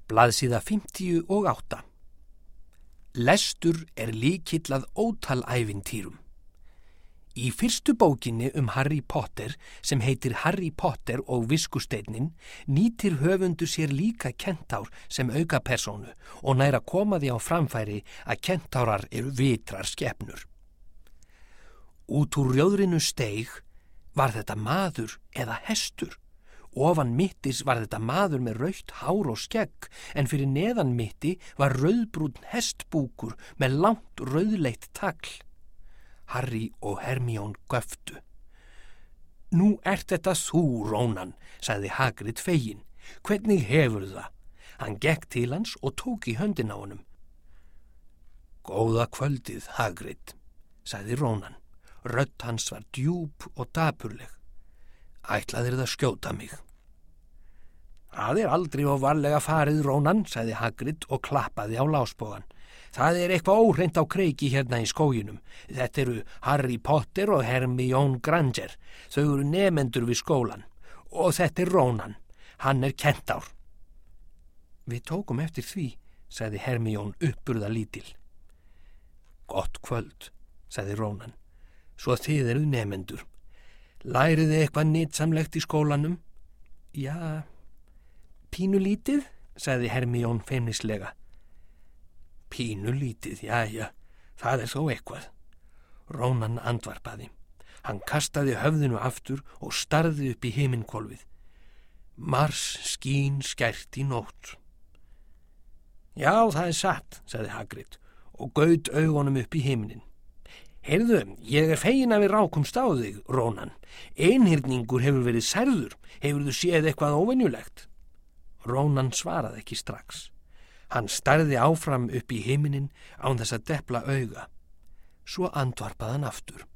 Blaðsíða 58. Lestur er lykill að ótal ævintýrum. Í fyrstu bókinni Harry Potter, sem heitir Harry Potter og viskusteinninn, nýtir höfundur sér líka kentár sem aukapersónu og nær að koma því á framfæri að kentárar eru vitrar skepnur. Út úr rjóðrinu steig, var þetta maður eða hestur? Ofan mittis var þetta maður með rautt hár og skegg, en fyrir neðan mitti var rauðbrúnn hestbúkur með langt rauðleitt tagl. Harry og Hermione göftu. Nú ert þetta þú, Rónan, sagði Hagrid feginn. Hvernig hefur það? Hann gekk til hans og tók í höndina á honum. Góða kvöldið, Hagrid, sagði Rónan. Rödd hans var djúp og dapurleg. Ætlaðir það skjóta mig? Það er aldrei of varlega farið, Rónan, sagði Hagrid og klappaði á lásbogann. Það er eitthvað óhreint á kreiki hérna í skóginum. Þetta eru Harry Potter og Hermione Granger. Þau eru nemendur við skólan. Og þetta er Rónan. Hann er kentár. Við tókum eftir því, sagði Hermione uppburða lítil. Gott kvöld, sagði Rónan. Svo þið eru nemendur. Lærið þið eitthvað nytsamlegt í skólanum? Já, pínulítið, sagði Hermione feimnislega. Pínulítið, jæja, það er þó eitthvað. Rónan andvarpaði. Hann kastaði höfðinu aftur og starði upp í himinhvolfið. Mars skín skært í nótt. Já, það er satt, sagði Hagrid og gaut augunum upp í himinin. Heyrðu, ég er fegin að við rákumst á þig, Rónan. Einhyrningur hefur verið særður. Hefurðu séð eitthvað óvenjulegt? Rónan svaraði ekki strax. Hann starði áfram upp í himinin án þess að depla auga. Svo andvarpaði hann aftur.